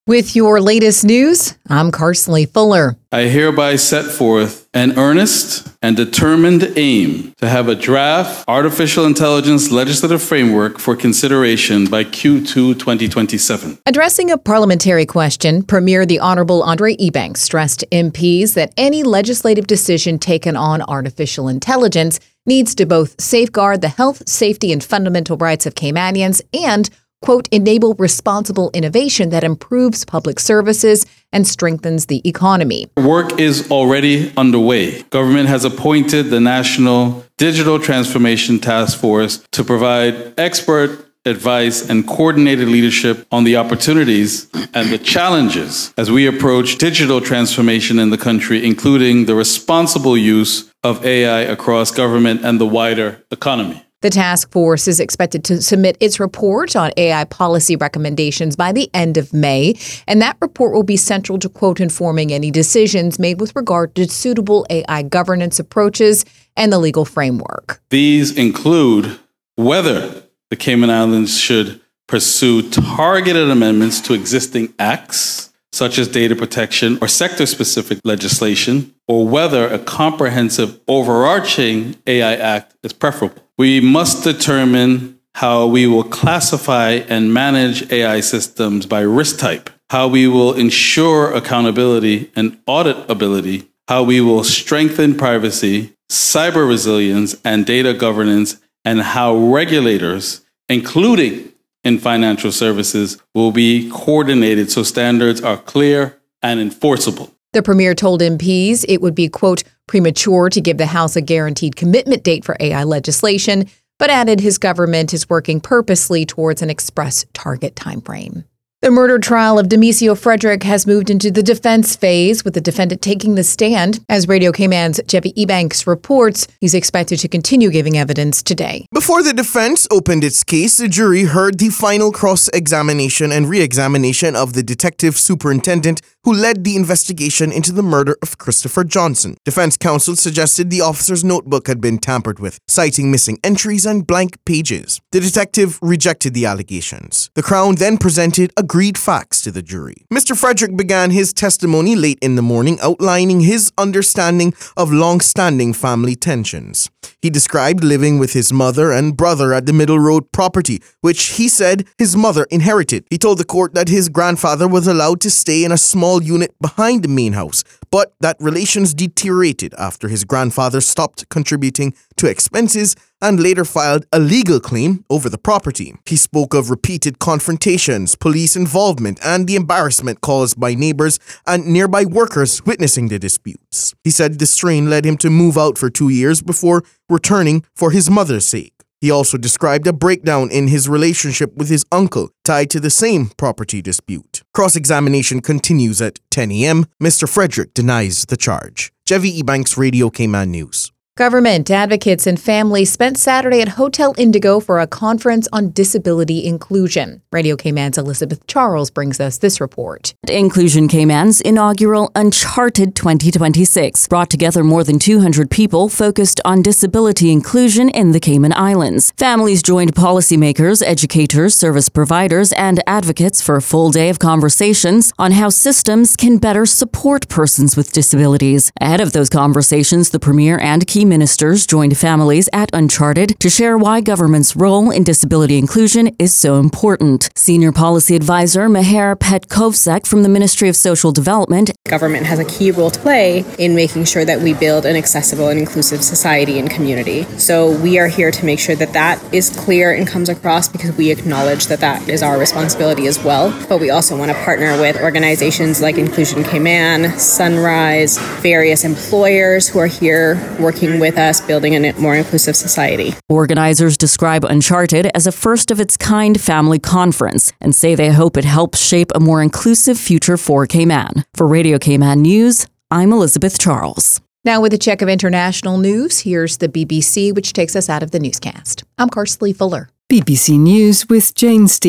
With your latest news, I'm Carsley Fuller. I hereby set forth an earnest and determined aim to have a draft artificial intelligence legislative framework for consideration by Q2 2027. Addressing a parliamentary question, Premier the Honourable Andre Ebanks stressed to MPs that any legislative decision taken on artificial intelligence needs to both safeguard the health, safety, and fundamental rights of Caymanians and quote, enable responsible innovation that improves public services and strengthens the economy. Work is already underway. Government has appointed the National Digital Transformation Task Force to provide expert advice and coordinated leadership on the opportunities and the challenges as we approach digital transformation in the country, including the responsible use of AI across government and the wider economy. The task force is expected to submit its report on AI policy recommendations by the end of May, and that report will be central to, quote, informing any decisions made with regard to suitable AI governance approaches and the legal framework. These include whether the Cayman Islands should pursue targeted amendments to existing acts, such as data protection or sector-specific legislation, or whether a comprehensive overarching AI Act is preferable. We must determine how we will classify and manage AI systems by risk type, how we will ensure accountability and auditability, how we will strengthen privacy, cyber resilience, and data governance, and how regulators, including in financial services, will be coordinated so standards are clear and enforceable. The Premier told MPs it would be, quote, premature to give the House a guaranteed commitment date for AI legislation, but added his government is working purposely towards an express target timeframe. The murder trial of Demisio Frederick has moved into the defense phase, with the defendant taking the stand. As Radio Cayman's Jeffy Ebanks reports, he's expected to continue giving evidence today. Before the defense opened its case, the jury heard the final cross-examination and re-examination of the detective superintendent who led the investigation into the murder of Christopher Johnson. Defense counsel suggested the officer's notebook had been tampered with, citing missing entries and blank pages. The detective rejected the allegations. The Crown then presented agreed facts to the jury. Mr. Frederick began his testimony late in the morning, outlining his understanding of long-standing family tensions. He described living with his mother and brother at the Middle Road property, which he said his mother inherited. He told the court that his grandfather was allowed to stay in a small unit behind the main house, but that relations deteriorated after his grandfather stopped contributing to expenses and later filed a legal claim over the property. He spoke of repeated confrontations, police involvement, and the embarrassment caused by neighbors and nearby workers witnessing the disputes. He said the strain led him to move out for 2 years before returning for his mother's sake. He also described a breakdown in his relationship with his uncle tied to the same property dispute. Cross-examination continues at 10 a.m. Mr. Frederick denies the charge. Jeffy Ebanks, Radio Cayman News. Government, advocates, and families spent Saturday at Hotel Indigo for a conference on disability inclusion. Radio Cayman's Elizabeth Charles brings us this report. Inclusion Cayman's inaugural Uncharted 2026 brought together more than 200 people focused on disability inclusion in the Cayman Islands. Families joined policymakers, educators, service providers, and advocates for a full day of conversations on how systems can better support persons with disabilities. Ahead of those conversations, the Premier and key ministers joined families at Uncharted to share why government's role in disability inclusion is so important. Senior Policy Advisor Meher Petkovsek from the Ministry of Social Development. Government has a key role to play in making sure that we build an accessible and inclusive society and community. So we are here to make sure that that is clear and comes across, because we acknowledge that that is our responsibility as well. But we also want to partner with organizations like Inclusion Cayman, Sunrise, various employers who are here working with us, building a more inclusive society. Organizers describe Uncharted as a first-of-its-kind family conference and say they hope it helps shape a more inclusive future for Cayman. For Radio Cayman News, I'm Elizabeth Charles. Now with a check of international news, here's the BBC, which takes us out of the newscast. I'm Carsley Fuller. BBC News with Jane Steele.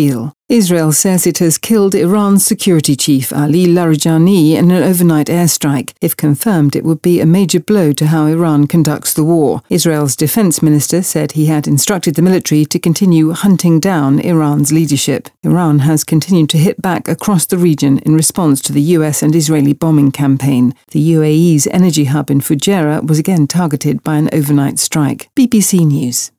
Israel says it has killed Iran's security chief Ali Larijani in an overnight airstrike. If confirmed, it would be a major blow to how Iran conducts the war. Israel's defense minister said he had instructed the military to continue hunting down Iran's leadership. Iran has continued to hit back across the region in response to the US and Israeli bombing campaign. The UAE's energy hub in Fujairah was again targeted by an overnight strike. BBC News.